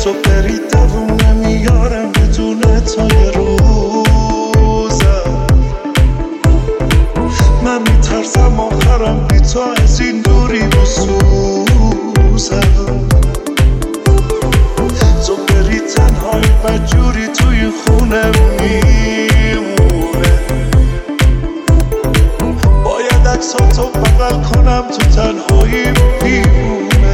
تو بری دووم نمیارم بدون تو یه روزم. من میترسم آخرم بی تو از این دوری بسوزم. تو بری تنهایی بدجوری توی خونه میمونه. باید عکساتو بغل کنم تو تنهایی میمونه.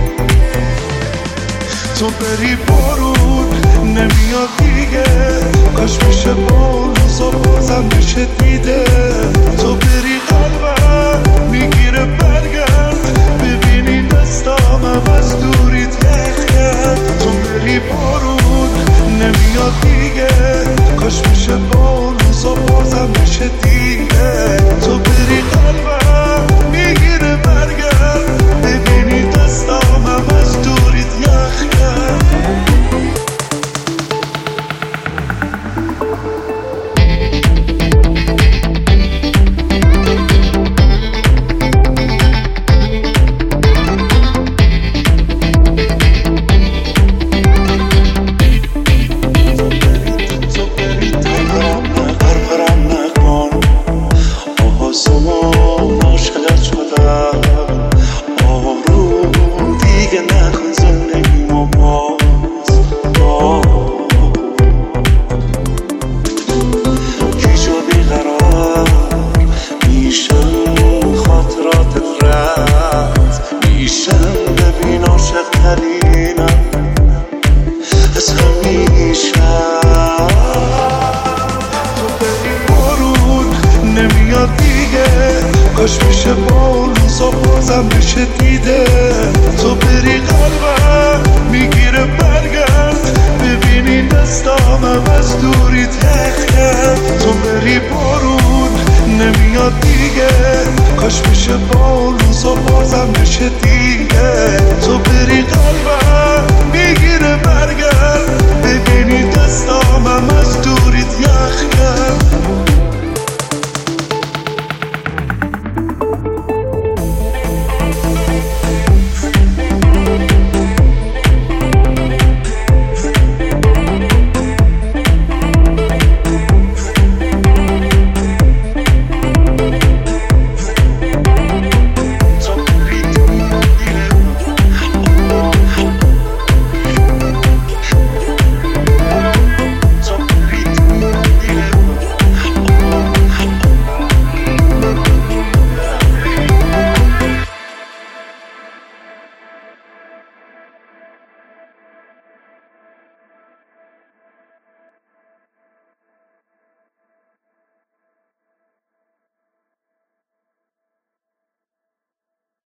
تو بری بارون نمیاد دیگه، کاش میشه با روزا بازم بشه دیده. تو بری قلبم میگیره برگرد، ببینی دستامم از دوری تخ کرد. تو بری بارون نمیاد دیگه، کاش میشه با روزا بازم بشه دیده. تو بری قلبم میگیره برگرد، ببینی دستامم از دوری یخ کرد. کاش میشه با روزا بازم بشه دیده. تو بری قلبم میگیره برگرد، ببینی دستامم از دوری تخ کرد. تو بری بارون نمیاد دیگه، کاش میشه با روزا بازم بشه دیده. تو بری قلبم